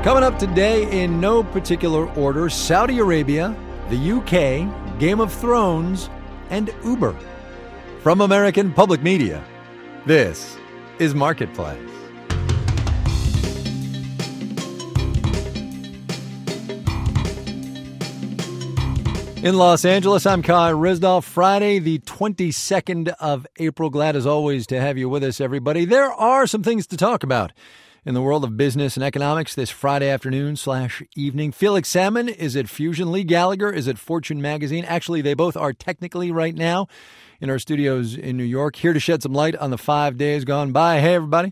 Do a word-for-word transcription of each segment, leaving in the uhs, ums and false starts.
Coming up today in no particular order, Saudi Arabia, the U K, Game of Thrones, and Uber. From American Public Media, this is Marketplace. In Los Angeles, I'm Kai Ryssdal. Friday, the twenty-second of April. Glad as always to have you with us, everybody. There are some things to talk about in the world of business and economics this Friday afternoon slash evening. Felix Salmon is at Fusion. Lee Gallagher is at Fortune Magazine. Actually, they both are technically right now in our studios in New York, here to shed some light on the five days gone by. Hey, everybody.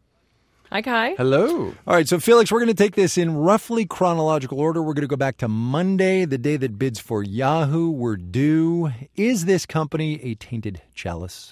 Hi, Kai. Hello. All right, so Felix, we're going to take this in roughly chronological order. We're going to go back to Monday, the day that bids for Yahoo were due. Is this company a tainted chalice?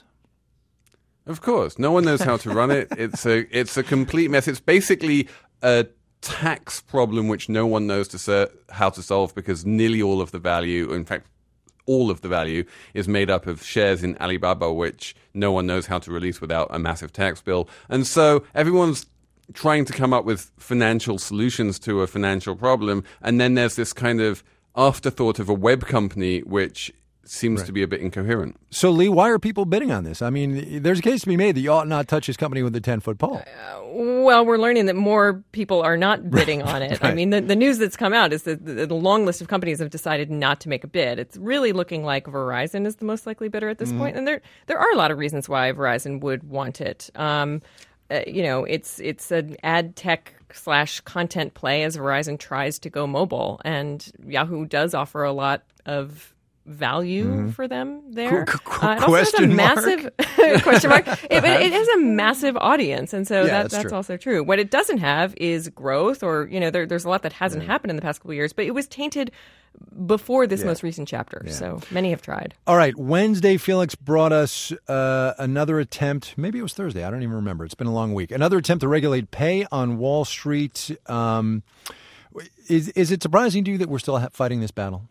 Of course. No one knows how to run it. It's a it's a complete mess. It's basically a tax problem which no one knows to ser- how to solve because nearly all of the value, in fact, all of the value is made up of shares in Alibaba, which no one knows how to release without a massive tax bill. And so everyone's trying to come up with financial solutions to a financial problem. And then there's this kind of afterthought of a web company, which seems right. to be a bit incoherent. So, Lee, why are people bidding on this? I mean, there's a case to be made that you ought not touch this company with a ten-foot pole. Uh, well, we're learning that more people are not bidding right. on it. Right. I mean, the, the news that's come out is that the, the long list of companies have decided not to make a bid. It's really looking like Verizon is the most likely bidder at this mm. point. And there there are a lot of reasons why Verizon would want it. Um, uh, you know, it's it's an ad tech slash content play as Verizon tries to go mobile. And Yahoo does offer a lot of value mm-hmm. for them there. Qu- qu- uh, it question also has a mark? massive question mark. It, but it has a massive audience, and so yeah, that, that's, that's true. also true. What it doesn't have is growth, or you know, there, there's a lot that hasn't yeah. happened in the past couple of years. But it was tainted before this yeah. most recent chapter, yeah. so many have tried. All right, Wednesday, Felix brought us uh, another attempt. Maybe it was Thursday. I don't even remember. It's been a long week. Another attempt to regulate pay on Wall Street. Um, is is it surprising to you that we're still fighting this battle?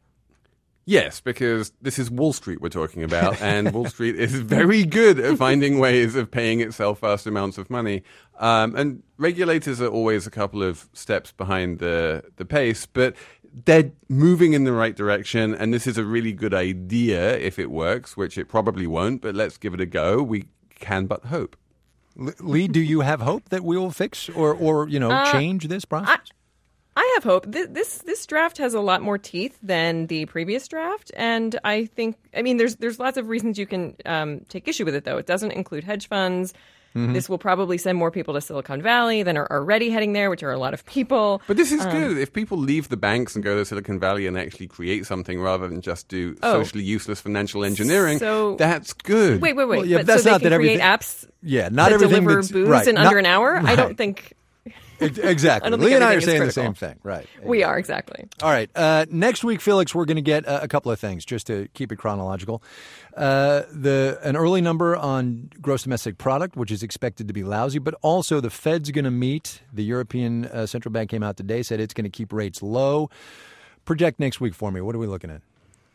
Yes, because this is Wall Street we're talking about, and Wall Street is very good at finding ways of paying itself vast amounts of money. Um, and regulators are always a couple of steps behind the, the pace, but they're moving in the right direction, and this is a really good idea if it works, which it probably won't, but let's give it a go. We can but hope. Lee, do you have hope that we will fix or, or you know, uh, change this process? I- I have hope. This, this this draft has a lot more teeth than the previous draft, and I think, I mean, there's there's lots of reasons you can um, take issue with it, though. It doesn't include hedge funds. Mm-hmm. This will probably send more people to Silicon Valley than are already heading there, which are a lot of people. But this is um, good. If people leave the banks and go to Silicon Valley and actually create something rather than just do oh, socially useless financial engineering, so, that's good. Wait, wait, wait. Well, yeah, but that's so not they can that create everything, apps yeah, not that everything deliver that's, booze right, in not, under an hour? Right. I don't think... Exactly. I don't Lee think and I are everything is saying the critical. same thing. Right. We are, exactly. All right. Uh, next week, Felix, we're going to get a, a couple of things, just to keep it chronological. Uh, the an early number on gross domestic product, which is expected to be lousy, but also the Fed's going to meet. The European uh, Central Bank came out today, said it's going to keep rates low. Project next week for me. What are we looking at?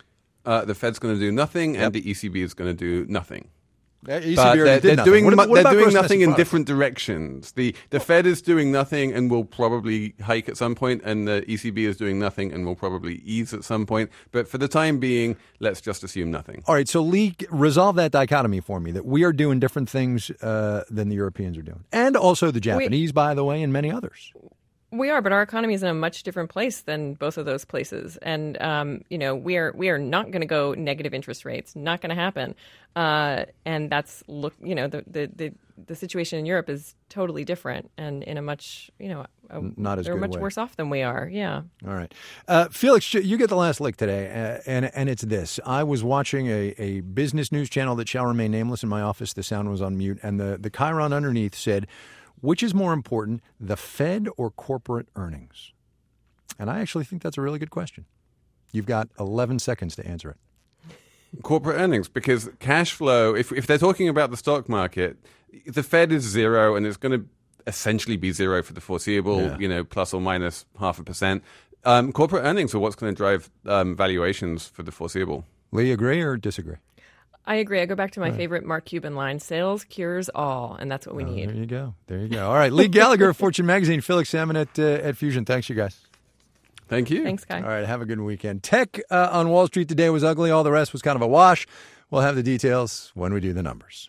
Uh, the Fed's going to do nothing, yep. and the E C B is going to do nothing. Uh, E C B but they're, they're nothing. doing, what about, what they're about doing gross nothing domestic in product? different directions. The the Fed is doing nothing and will probably hike at some point, and the E C B is doing nothing and will probably ease at some point. But for the time being, let's just assume nothing. All right, so Lee, resolve that dichotomy for me, that we are doing different things uh, than the Europeans are doing. And also the Japanese, we, by the way, and many others. We are, but our economy is in a much different place than both of those places. And, um, you know, we are we are not going to go negative interest rates, not going to happen. Uh, and that's, look, you know, the, the, the, the situation in Europe is totally different and in a much, you know, a, not as they're good much way. worse off than we are. Yeah. All right. Uh, Felix, you get the last lick today, uh, and and it's this. I was watching a, a business news channel that shall remain nameless in my office. The sound was on mute, and the, the chyron underneath said, which is more important, the Fed or corporate earnings? And I actually think that's a really good question. You've got eleven seconds to answer it. Corporate earnings, because cash flow, if if they're talking about the stock market, the Fed is zero, and it's going to essentially be zero for the foreseeable, yeah. you know, plus or minus half a percent. Um, corporate earnings are what's going to drive um, valuations for the foreseeable. Lee, agree or disagree? I agree. I go back to my right. favorite Mark Cuban line, sales cures all, and that's what we oh, need. There you go. There you go. All right, Lee Gallagher of Fortune Magazine, Felix Salmon at, uh, at Fusion. Thanks, you guys. Thank you. Thanks, Kai. All right, have a good weekend. Tech uh, on Wall Street today was ugly. All the rest was kind of a wash. We'll have the details when we do the numbers.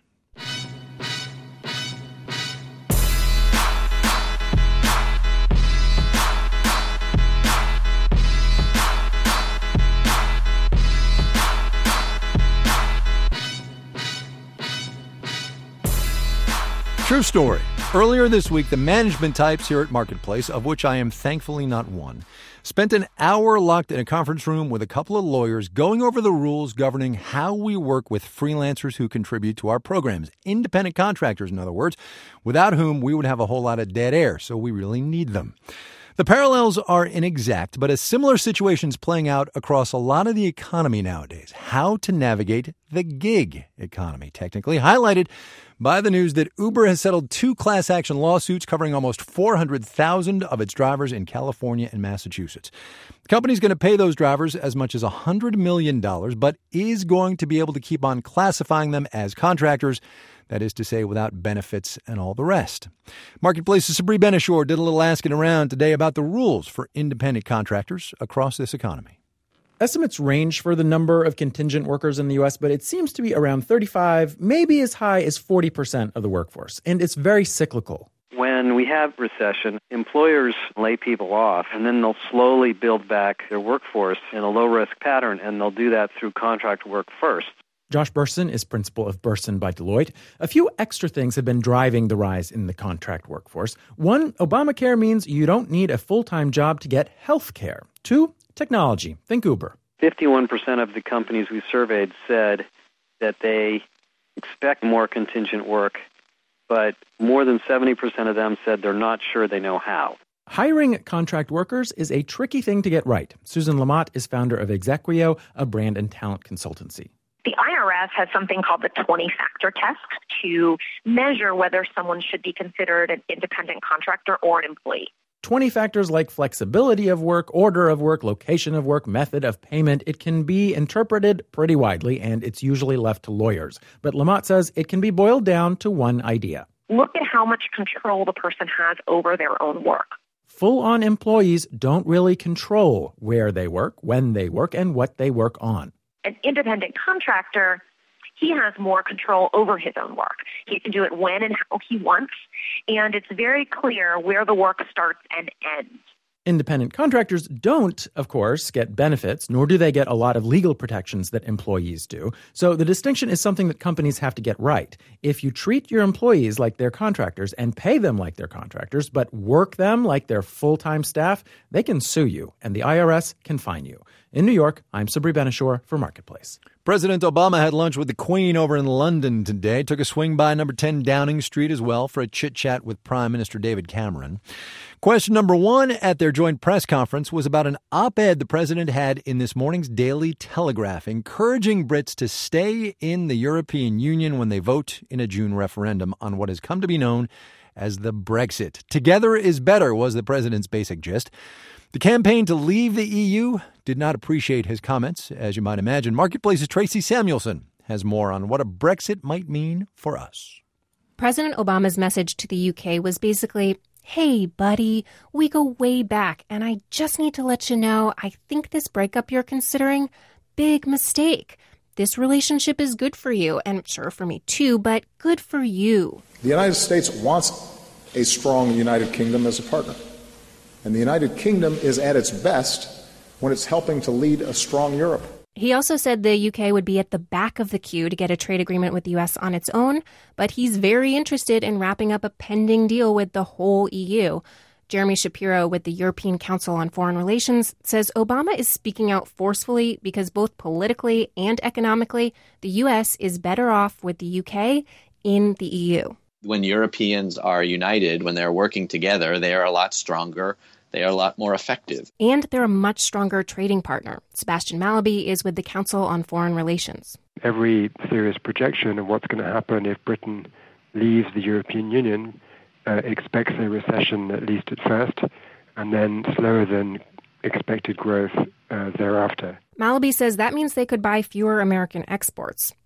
True story. Earlier this week, the management types here at Marketplace, of which I am thankfully not one, spent an hour locked in a conference room with a couple of lawyers going over the rules governing how we work with freelancers who contribute to our programs, independent contractors, in other words, without whom we would have a whole lot of dead air, so we really need them. The parallels are inexact, but a similar situation is playing out across a lot of the economy nowadays. How to navigate the gig economy, technically highlighted by the news that Uber has settled two class action lawsuits covering almost four hundred thousand of its drivers in California and Massachusetts. The company's going to pay those drivers as much as one hundred million dollars, but is going to be able to keep on classifying them as contractors. That is to say, without benefits and all the rest. Marketplace's Sabri Benishore did a little asking around today about the rules for independent contractors across this economy. Estimates range for the number of contingent workers in the U S, but it seems to be around thirty-five, maybe as high as forty percent of the workforce, and it's very cyclical. When we have recession, employers lay people off, and then they'll slowly build back their workforce in a low-risk pattern, and they'll do that through contract work first. Josh Burson is principal of Burson by Deloitte. A few extra things have been driving the rise in the contract workforce. One, Obamacare means you don't need a full-time job to get health care. Two, technology. Think Uber. fifty-one percent of the companies we surveyed said that they expect more contingent work, but more than seventy percent of them said they're not sure they know how. Hiring contract workers is a tricky thing to get right. Susan Lamott is founder of Exequio, a brand and talent consultancy. The I R S has something called the twenty-factor test to measure whether someone should be considered an independent contractor or an employee. twenty factors like flexibility of work, order of work, location of work, method of payment. It can be interpreted pretty widely, and it's usually left to lawyers. But Lamott says it can be boiled down to one idea. Look at how much control the person has over their own work. Full-on employees don't really control where they work, when they work, and what they work on. An independent contractor, he has more control over his own work. He can do it when and how he wants, and it's very clear where the work starts and ends. Independent contractors don't, of course, get benefits, nor do they get a lot of legal protections that employees do. So the distinction is something that companies have to get right. If you treat your employees like they're contractors and pay them like they're contractors, but work them like they're full-time staff, they can sue you, and the I R S can fine you. In New York, I'm Sabri Benishore for Marketplace. President Obama had lunch with the Queen over in London today. Took a swing by number ten Downing Street as well for a chit-chat with Prime Minister David Cameron. Question number one at their joint press conference was about an op-ed the president had in this morning's Daily Telegraph, encouraging Brits to stay in the European Union when they vote in a June referendum on what has come to be known as the Brexit. Together is better was the president's basic gist. The campaign to leave the E U did not appreciate his comments, as you might imagine. Marketplace's Tracy Samuelson has more on what a Brexit might mean for us. President Obama's message to the U K was basically, hey, buddy, we go way back, and I just need to let you know I think this breakup you're considering, big mistake. This relationship is good for you, and sure for me too, but good for you. The United States wants a strong United Kingdom as a partner. And the United Kingdom is at its best when it's helping to lead a strong Europe. He also said the U K would be at the back of the queue to get a trade agreement with the U S on its own, but he's very interested in wrapping up a pending deal with the whole E U. Jeremy Shapiro with the European Council on Foreign Relations says Obama is speaking out forcefully because both politically and economically, the U S is better off with the U K in the E U. When Europeans are united, when they're working together, they are a lot stronger. They are a lot more effective. And they're a much stronger trading partner. Sebastian Mallaby is with the Council on Foreign Relations. Every serious projection of what's going to happen if Britain leaves the European Union uh, expects a recession, at least at first, and then slower than expected growth uh, thereafter. Mallaby says that means they could buy fewer American exports.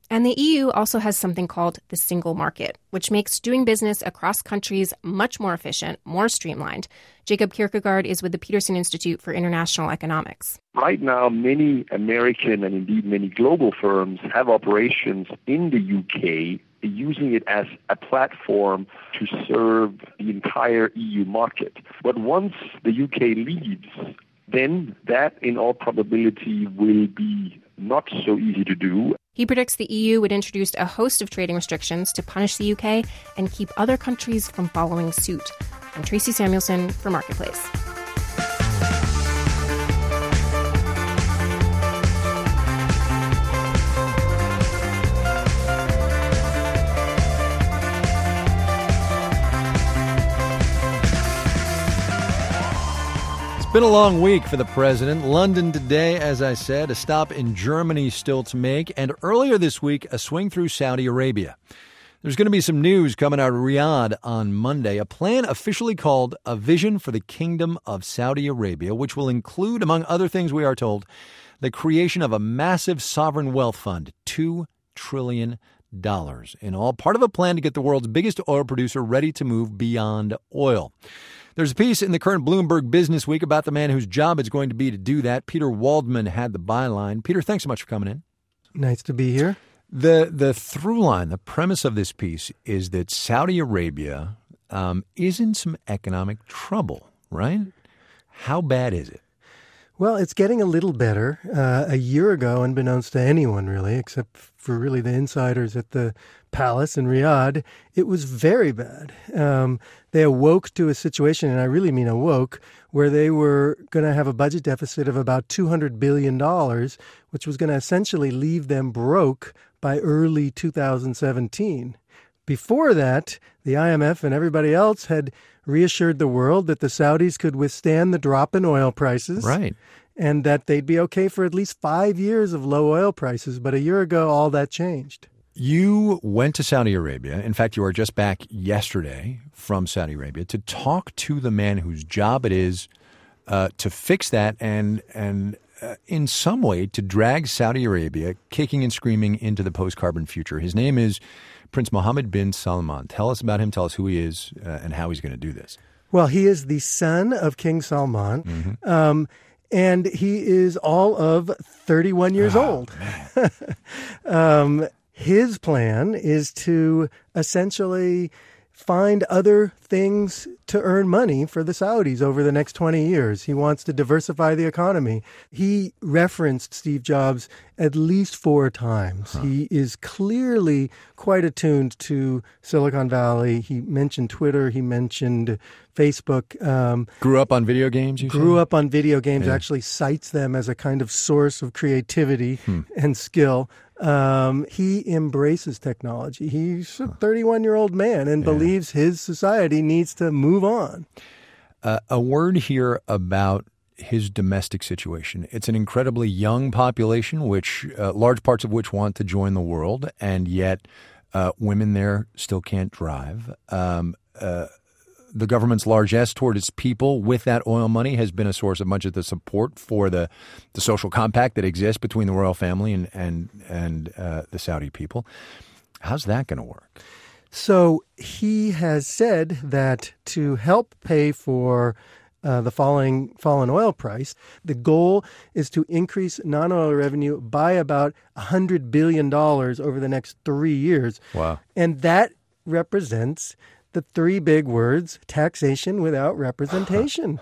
And the E U also has something called the single market, which makes doing business across countries much more efficient, more streamlined. Jacob Kierkegaard is with the Peterson Institute for International Economics. Right now, many American and indeed many global firms have operations in the U K, using it as a platform to serve the entire E U market. But once the U K leaves, then that, in all probability, will be not so easy to do. He predicts the E U would introduce a host of trading restrictions to punish the U K and keep other countries from following suit. I'm Tracy Samuelson for Marketplace. It's been a long week for the president. London today, as I said, a stop in Germany still to make, and earlier this week, a swing through Saudi Arabia. There's going to be some news coming out of Riyadh on Monday, a plan officially called A Vision for the Kingdom of Saudi Arabia, which will include, among other things we are told, the creation of a massive sovereign wealth fund, two trillion dollars, in all part of a plan to get the world's biggest oil producer ready to move beyond oil. There's a piece in the current Bloomberg Business Week about the man whose job it's going to be to do that. Peter Waldman had the byline. Peter, thanks so much for coming in. Nice to be here. The the through line, the premise of this piece is that Saudi Arabia um, is in some economic trouble, right? How bad is it? Well, it's getting a little better. Uh, a year ago, unbeknownst to anyone really, except for really the insiders at the palace in Riyadh, it was very bad. Um, they awoke to a situation, and I really mean awoke, where they were going to have a budget deficit of about two hundred billion dollars, which was going to essentially leave them broke by early two thousand seventeen. Before that, the I M F and everybody else had reassured the world that the Saudis could withstand the drop in oil prices. Right. And that they'd be okay for at least five years of low oil prices. But a year ago, all that changed. You went to Saudi Arabia. In fact, you were just back yesterday from Saudi Arabia to talk to the man whose job it is uh, to fix that and and uh, in some way to drag Saudi Arabia kicking and screaming into the post-carbon future. His name is Prince Mohammed bin Salman. Tell us about him. Tell us who he is uh, and how he's going to do this. Well, he is the son of King Salman. Mm-hmm. Um, and he is all of thirty-one years oh, old. um, his plan is to essentially find other things to earn money for the Saudis over the next twenty years. He wants to diversify the economy. He referenced Steve Jobs at least four times. Huh. He is clearly quite attuned to Silicon Valley. He mentioned Twitter. He mentioned Facebook. Um, grew up on video games, you Grew said? up on video games, yeah. Actually cites them as a kind of source of creativity hmm. and skill. Um, he embraces technology. He's a thirty-one-year-old man and yeah. believes his society needs to move on. Uh, a word here about his domestic situation. It's an incredibly young population, which uh, large parts of which want to join the world, and yet uh, women there still can't drive. Um, uh, the government's largesse toward its people with that oil money has been a source of much of the support for the, the social compact that exists between the royal family and and, and uh, the Saudi people. How's that going to work? So he has said that to help pay for uh, the falling fallen oil price, the goal is to increase non-oil revenue by about one hundred billion dollars over the next three years. Wow. And that represents the three big words, taxation without representation.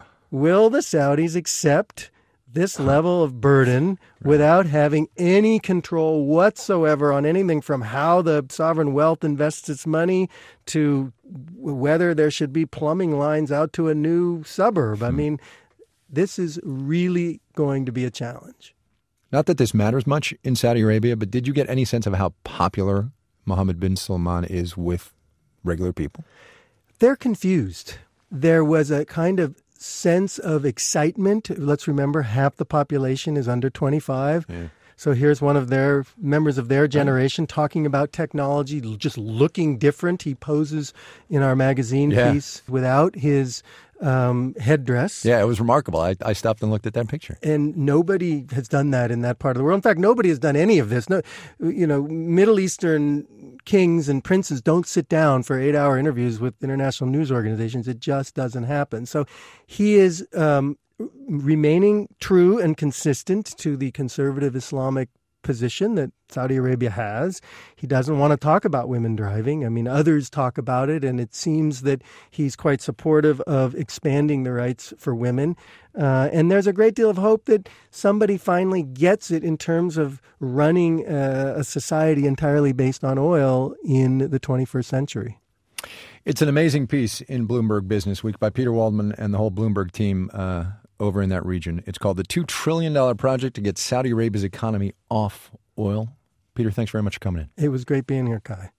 Will the Saudis accept this level of burden without having any control whatsoever on anything from how the sovereign wealth invests its money to whether there should be plumbing lines out to a new suburb? I mean, this is really going to be a challenge. Not that this matters much in Saudi Arabia, but did you get any sense of how popular Mohammed bin Salman is with regular people? They're confused. There was a kind of sense of excitement. Let's remember, half the population is under twenty-five. Yeah. So here's one of their members of their generation talking about technology, just looking different. He poses in our magazine yeah. piece without his um, headdress. Yeah, it was remarkable. I, I stopped and looked at that picture. And nobody has done that in that part of the world. In fact, nobody has done any of this. No, you know, Middle Eastern kings and princes don't sit down for eight-hour interviews with international news organizations. It just doesn't happen. So he is um, remaining true and consistent to the conservative Islamic position that Saudi Arabia has. He doesn't want to talk about women driving. I mean, others talk about it, and it seems that he's quite supportive of expanding the rights for women. Uh, and there's a great deal of hope that somebody finally gets it in terms of running uh, a society entirely based on oil in the twenty-first century. It's an amazing piece in Bloomberg Business Week by Peter Waldman and the whole Bloomberg team uh, over in that region. It's called the two trillion dollars Project to Get Saudi Arabia's Economy Off Oil. Peter, thanks very much for coming in. It was great being here, Kai.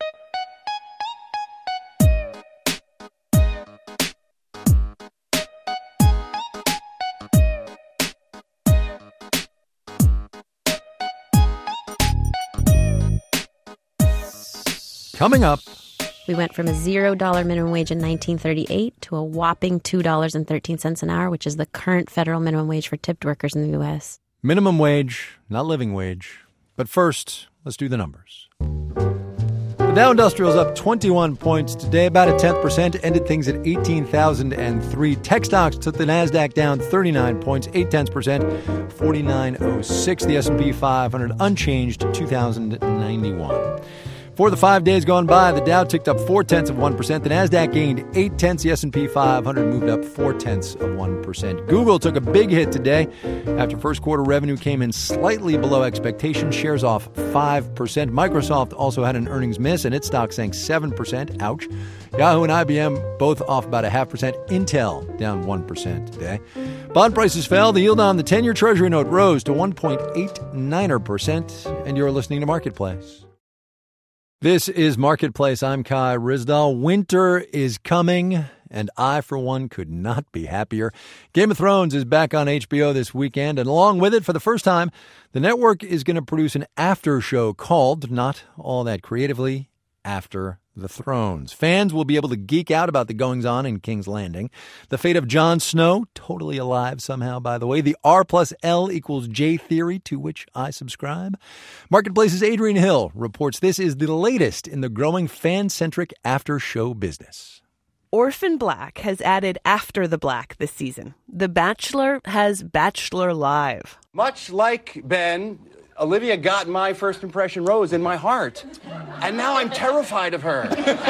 Coming up. We went from a zero dollar minimum wage in nineteen thirty-eight to a whopping two dollars and thirteen cents an hour, which is the current federal minimum wage for tipped workers in the U S. Minimum wage, not living wage. But first, let's do the numbers. The Dow Industrial is up twenty-one points today, about a tenth percent, ended things at eighteen thousand three. Tech stocks took the NASDAQ down thirty-nine points, eight tenths percent, forty-nine oh six. The S and P five hundred unchanged, two thousand ninety-one. For the five days gone by, the Dow ticked up four tenths of one percent. The NASDAQ gained eight tenths. The S and P five hundred moved up four tenths of one percent. Google took a big hit today after first quarter revenue came in slightly below expectations. Shares off five percent. Microsoft also had an earnings miss, and its stock sank seven percent. Ouch. Yahoo and I B M both off about a half percent. Intel down one percent today. Bond prices fell. The yield on the ten-year Treasury note rose to one point eight nine percent. And you're listening to Marketplace. This is Marketplace. I'm Kai Ryssdal. Winter is coming, and I, for one, could not be happier. Game of Thrones is back on H B O this weekend, and along with it, for the first time, the network is going to produce an after show called, not all that creatively, After the Thrones. Fans will be able to geek out about the goings-on in King's Landing. The fate of Jon Snow, totally alive somehow, by the way. The R plus L equals J theory, to which I subscribe. Marketplace's Adrian Hill reports this is the latest in the growing fan-centric after-show business. Orphan Black has added After the Black this season. The Bachelor has Bachelor Live. Much like Ben, Olivia got my first impression rose in my heart, and now I'm terrified of her.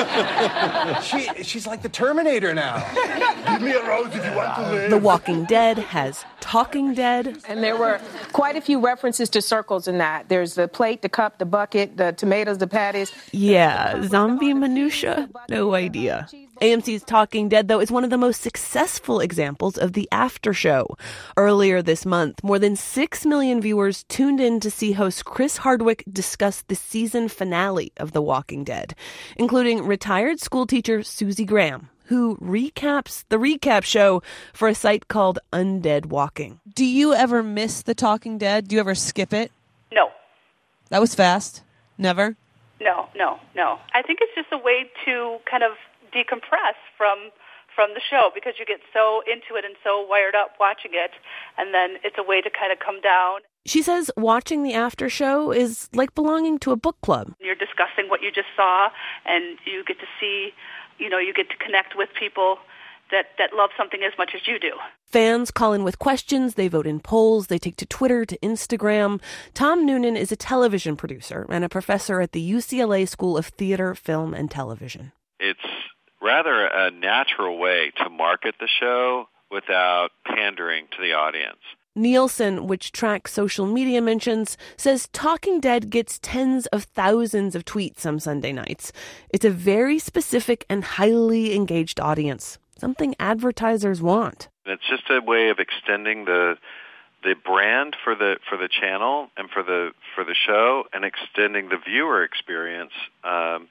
she, she's like the Terminator now. Give me a rose if you want to live. The Walking Dead has Talking Dead. And there were quite a few references to circles in that. There's the plate, the cup, the bucket, the tomatoes, the patties. Yeah, zombie minutia? No idea. A M C's Talking Dead, though, is one of the most successful examples of the after show. Earlier this month, more than six million viewers tuned in to see host Chris Hardwick discuss the season finale of The Walking Dead, including retired schoolteacher Susie Graham, who recaps the recap show for a site called Undead Walking. Do you ever miss The Talking Dead? Do you ever skip it? No. That was fast. Never? No, no, no. I think it's just a way to kind of decompress from from the show, because you get so into it and so wired up watching it, and then it's a way to kind of come down. She says watching the after show is like belonging to a book club. You're discussing what you just saw, and you get to see, you know, you get to connect with people that, that love something as much as you do. Fans call in with questions, they vote in polls, they take to Twitter, to Instagram. Tom Noonan is a television producer and a professor at the U C L A School of Theater, Film, and Television. It's rather a natural way to market the show without pandering to the audience. Nielsen, which tracks social media mentions, says Talking Dead gets tens of thousands of tweets on Sunday nights. It's a very specific and highly engaged audience, something advertisers want. It's just a way of extending the the brand for the for the channel and for the for the show, and extending the viewer experience um,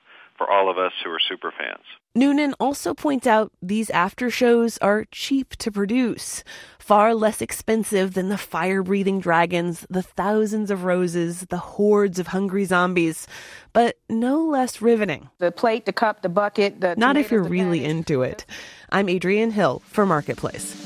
for all of us who are super fans. Noonan also points out these after shows are cheap to produce, far less expensive than the fire-breathing dragons, the thousands of roses, the hordes of hungry zombies, but no less riveting. The plate, the cup, the bucket, the Not if tomatoes, you're the really patties. into it. I'm Adrienne Hill for Marketplace.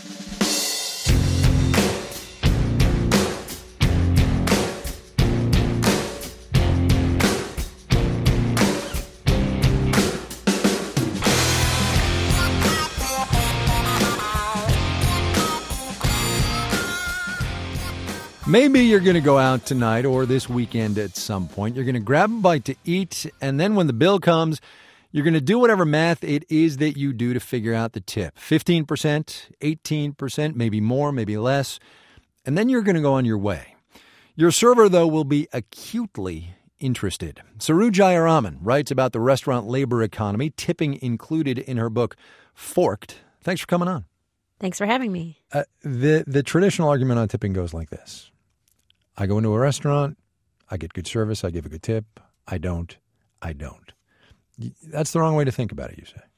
Maybe you're going to go out tonight or this weekend at some point. You're going to grab a bite to eat, and then when the bill comes, you're going to do whatever math it is that you do to figure out the tip. fifteen percent, eighteen percent, maybe more, maybe less. And then you're going to go on your way. Your server, though, will be acutely interested. Saru Jayaraman writes about the restaurant labor economy, tipping included in her book, Forked. Thanks for coming on. Thanks for having me. Uh, the, the traditional argument on tipping goes like this. I go into a restaurant, I get good service, I give a good tip. I don't, I don't. That's the wrong way to think about it, you say.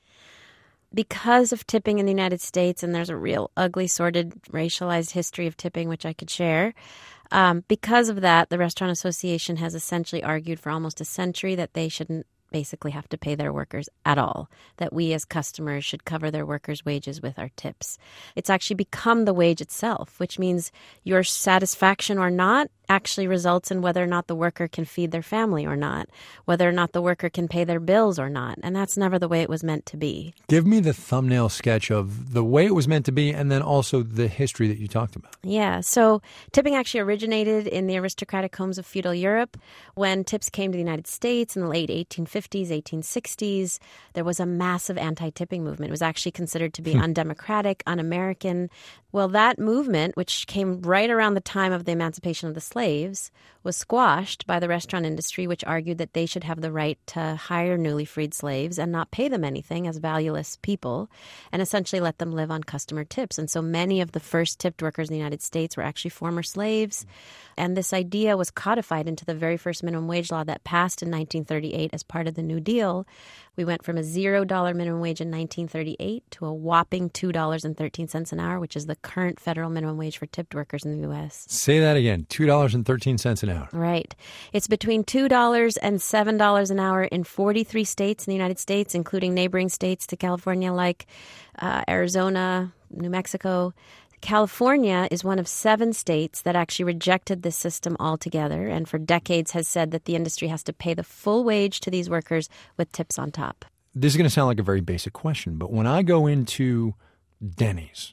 Because of tipping in the United States, and there's a real ugly, sordid, racialized history of tipping, which I could share, um, because of that, the Restaurant Association has essentially argued for almost a century that they shouldn't basically have to pay their workers at all, that we as customers should cover their workers' wages with our tips. It's actually become the wage itself, which means your satisfaction or not actually results in whether or not the worker can feed their family or not, whether or not the worker can pay their bills or not. And that's never the way it was meant to be. Give me the thumbnail sketch of the way it was meant to be and then also the history that you talked about. Yeah, so tipping actually originated in the aristocratic homes of feudal Europe. When tips came to the United States in the late eighteen fifties, eighteen sixties, there was a massive anti-tipping movement. It was actually considered to be undemocratic, un-American. Well, that movement, which came right around the time of the emancipation of the slaves, was squashed by the restaurant industry, which argued that they should have the right to hire newly freed slaves and not pay them anything as valueless people, and essentially let them live on customer tips. And so many of the first tipped workers in the United States were actually former slaves. And this idea was codified into the very first minimum wage law that passed in nineteen thirty-eight as part of the New Deal. We went from a zero dollar minimum wage in nineteen thirty-eight to a whopping two dollars and thirteen cents an hour, which is the current federal minimum wage for tipped workers in the U S. Say that again, two dollars and thirteen cents an hour. Right. It's between two dollars and seven dollars an hour in forty-three states in the United States, including neighboring states to California like uh, Arizona, New Mexico. California is one of seven states that actually rejected this system altogether and for decades has said that the industry has to pay the full wage to these workers with tips on top. This is going to sound like a very basic question, but when I go into Denny's,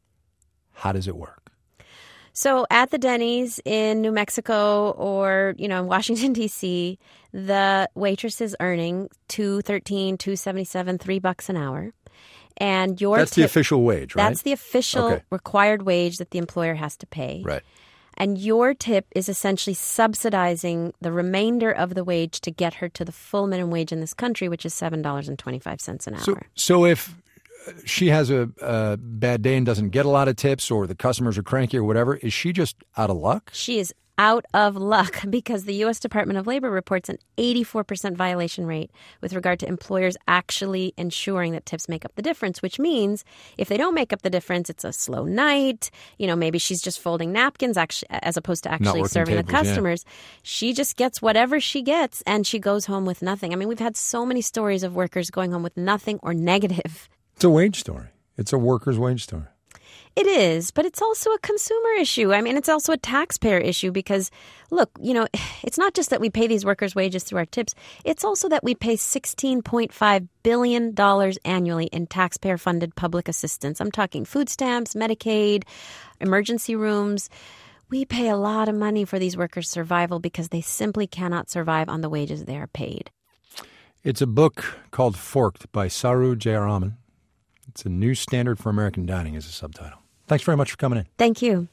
how does it work? So at the Denny's in New Mexico or, you know, in Washington, D C, the waitress is earning two thirteen, two seventy-seven, three bucks an hour. And your That's tip, the official wage, right? That's the official okay. required wage that the employer has to pay. Right. And your tip is essentially subsidizing the remainder of the wage to get her to the full minimum wage in this country, which is seven dollars and twenty-five cents an hour. So, so if she has a, a bad day and doesn't get a lot of tips or the customers are cranky or whatever, is she just out of luck? She is out of luck because the U S Department of Labor reports an eighty-four percent violation rate with regard to employers actually ensuring that tips make up the difference, which means if they don't make up the difference, it's a slow night. You know, maybe she's just folding napkins actually, as opposed to actually serving tables, the customers. Yeah. She just gets whatever she gets and she goes home with nothing. I mean, we've had so many stories of workers going home with nothing or negative. It's a wage story. It's a worker's wage story. It is, but it's also a consumer issue. I mean, it's also a taxpayer issue because, look, you know, it's not just that we pay these workers' wages through our tips. It's also that we pay sixteen point five billion dollars annually in taxpayer-funded public assistance. I'm talking food stamps, Medicaid, emergency rooms. We pay a lot of money for these workers' survival because they simply cannot survive on the wages they are paid. It's a book called Forked by Saru Jayaraman. It's a new standard for American dining as a subtitle. Thanks very much for coming in. Thank you.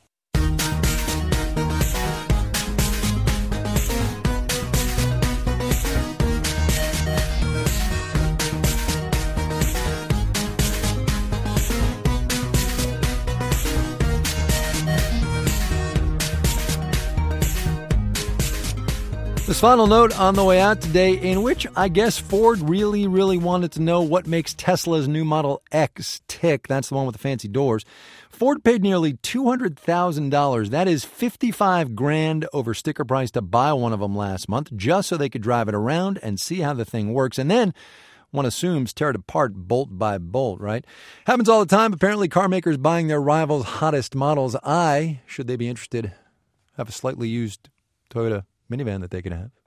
This final note on the way out today, in which I guess Ford really, really wanted to know what makes Tesla's new Model X tick. That's the one with the fancy doors. Ford paid nearly two hundred thousand dollars. That is fifty-five grand over sticker price to buy one of them last month, just so they could drive it around and see how the thing works. And then, one assumes, tear it apart bolt by bolt, right? Happens all the time. Apparently, car makers buying their rivals' hottest models. I, should they be interested, have a slightly used Toyota minivan that they can have.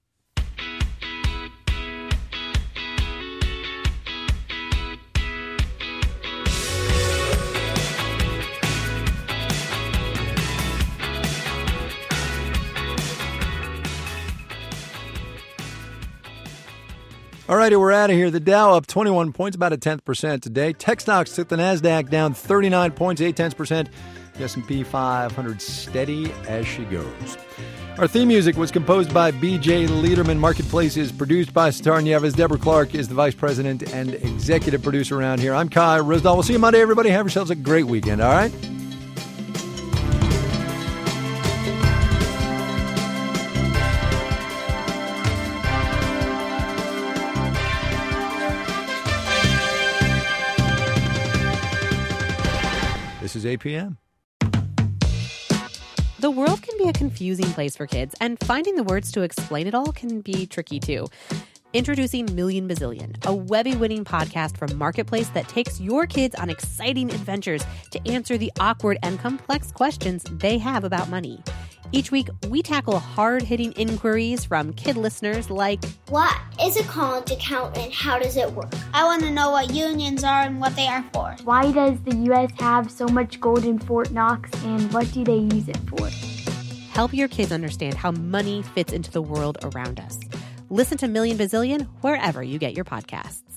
All righty, we're out of here. The Dow up twenty-one points, about a tenth percent today. Tech stocks took the NASDAQ down thirty-nine points, eight tenths percent. The S and P five hundred steady as she goes. Our theme music was composed by B J Liederman. Marketplace is produced by Sitar Nieves. Deborah Clark is the vice president and executive producer around here. I'm Kai Ryssdal. We'll see you Monday, everybody. Have yourselves a great weekend, all right? This is A P M. The world can be a confusing place for kids, and finding the words to explain it all can be tricky too. Introducing Million Bazillion, a Webby-winning podcast from Marketplace that takes your kids on exciting adventures to answer the awkward and complex questions they have about money. Each week, we tackle hard-hitting inquiries from kid listeners like, what is a college account and how does it work? I want to know what unions are and what they are for. Why does the U S have so much gold in Fort Knox and what do they use it for? Help your kids understand how money fits into the world around us. Listen to Million Bazillion wherever you get your podcasts.